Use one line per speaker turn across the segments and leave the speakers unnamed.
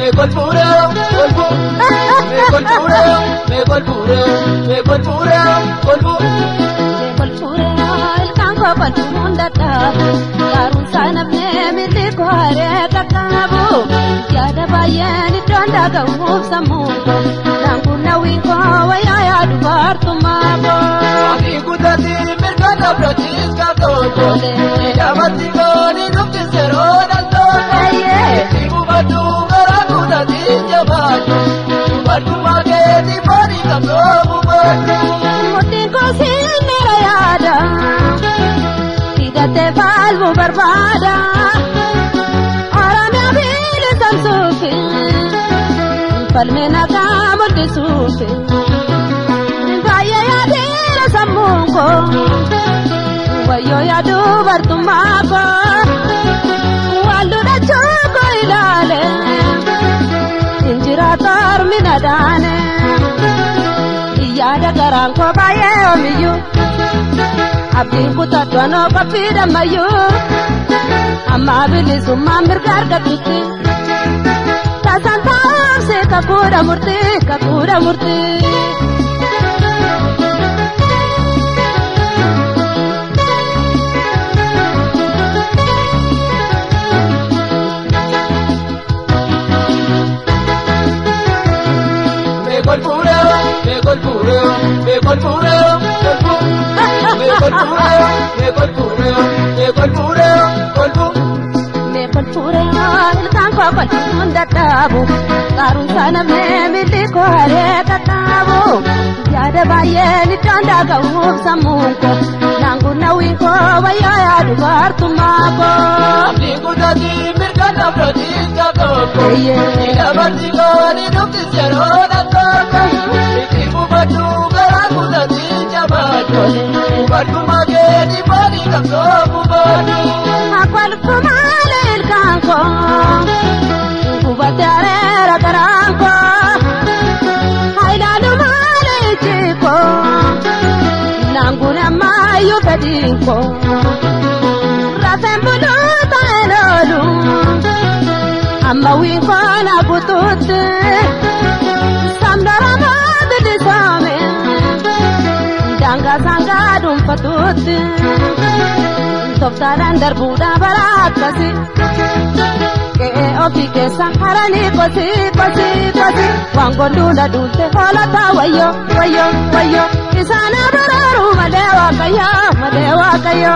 Palmena kamo de sufe, vaya ya de la samungo, vayo ya do bartumako, walu da choco ilale, injira termina dane, iya da garanko vaya omiyu, abdi kuta tuano kapida mayu, amma bili summa mirgar katuti. Kakura murti, kakura murti.
Me golpureo, me golpureo, me golpureo, me golpureo, me golpureo, me golpureo,
me golpureo, el campo golpunda tabu. Karun sana me miliko hare katabu Yada baye ni tanda ka hub samunko Nangu na winko waya ya dubar tumako
Abdiku dati mirkana pradika toko Ila bartigo ni nukti zero na toko Ikimu batu garaku dati jabato Ubatu mage ni bani kaktoku bani
Akwal kumale il kanko Ubate arera karanko Hailanu male chiko Nanguna mayu pedinko Rasembulu taenolu Amma winko na bututi Samdara mabidi same Danga sanga dumpatuti Toftaran darbuda barakasi Ofi ke saharani kosi kosi kosi Wango dunda dulce holata wayo wayo wayo Isana bararu malewa kayo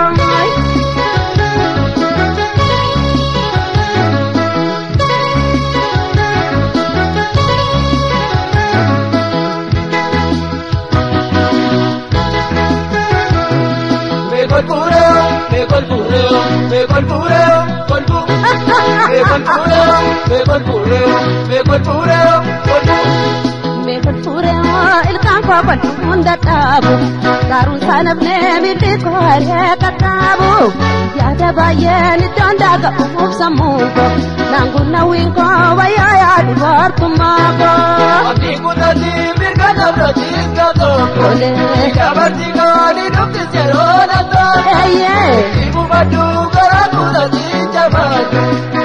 Me golpureo, me golpureo, me golpureo, me golpureo, me golpureo, me golpureo,
me golpureo, el campo golpunda tabu, karun sanab ne miliko hare katabu, yada baye ni tonda ka uf samungo, nangu na winko waya ya dubar tumako.
Abdiku dati mirkana pradika toko, ila bartigo ni nukti zero na toko, ikimu batu garaku dati jabato.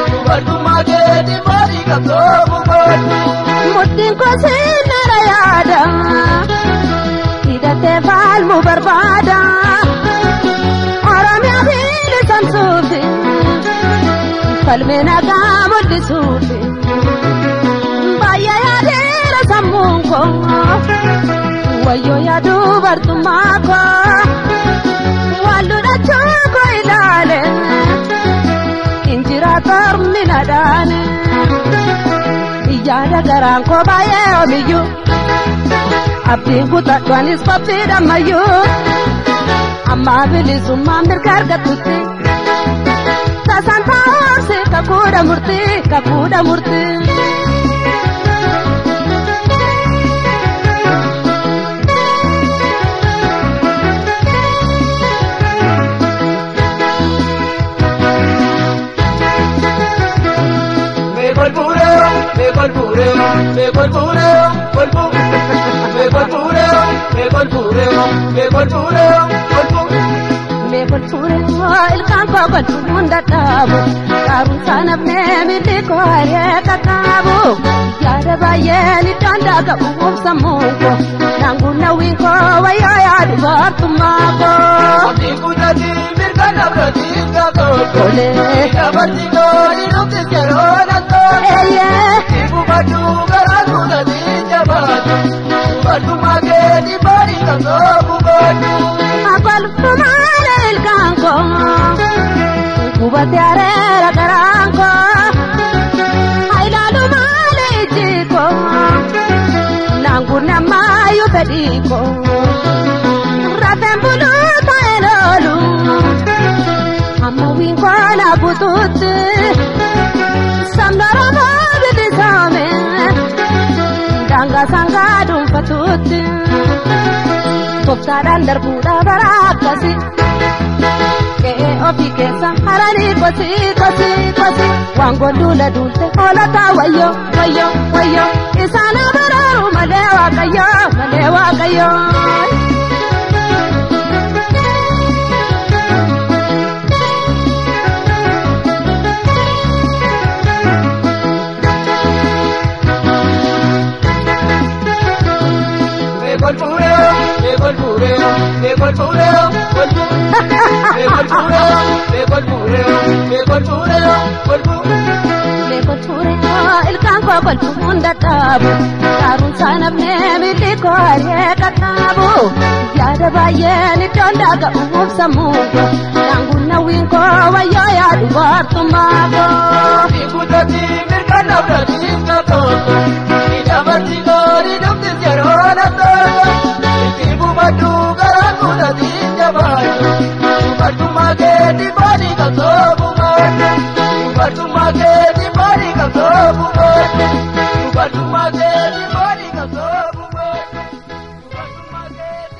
Mutin ko sinara yada Hidate falmu barbada Aram ya bili samsufi Falmena gamul di sufi Baya ya dira samunko Wayo ya dubar tumako Walu da choko ilale Injira termina dane Iyada garanko baye omiyu Abdi kuta tuanis papida mayu Amma bili summa mirkar gatuti Sasanta orse kakuda murti
Me golpureo, me golpureo, me golpureo, me golpureo, me golpureo, me golpureo,
ture ilkaan kokotuun dadhabu Karun sanabne miti koore kakabu Yaada baay'een iddoon daaka'uuf sammuuko Nanguun nawwiin koo wayyoo yaadu baartummaako
Abdii guddatii mirkana birootiin kakooko Dabartii kooni dhuftis yeroo nattooko Ibu baduu garaa guddatii jabaatu Baduma keeti barii kakooku gootu
Akolfumaale ilkaan koo Kubate areera garaan koo Hailaalu maale ijji koo Nanguun nammaayyuu fedhii koo Rafeen buluu ta'een oolu Amma wiinkoo na butuutti Sabni Oromoo bilisoome Daangaa sangaa dhuunfatuutti Toftaadhaan darbuudha bara akkasi Kee ofii keessa haranii kosi Waan golluula duulte hoolataa wayyo Isaan abaraaru malee waaqayyo ilkaan koo kolfuun dadhabu Karun sanabne miti koore kakabu Yaada baay'een iddoon daaka'uuf sammuuko Nanguun nawwiin koo wayyoo yaadu baartummaako
Abdii guddatii mirkana birootiin kakooko Dabartii kooni dhuftis yeroo nattooko Ibu baduu garaa guddatii jabaatu Baduma keeti barii kakooku gootu Baduma keeti barii kakooku gootu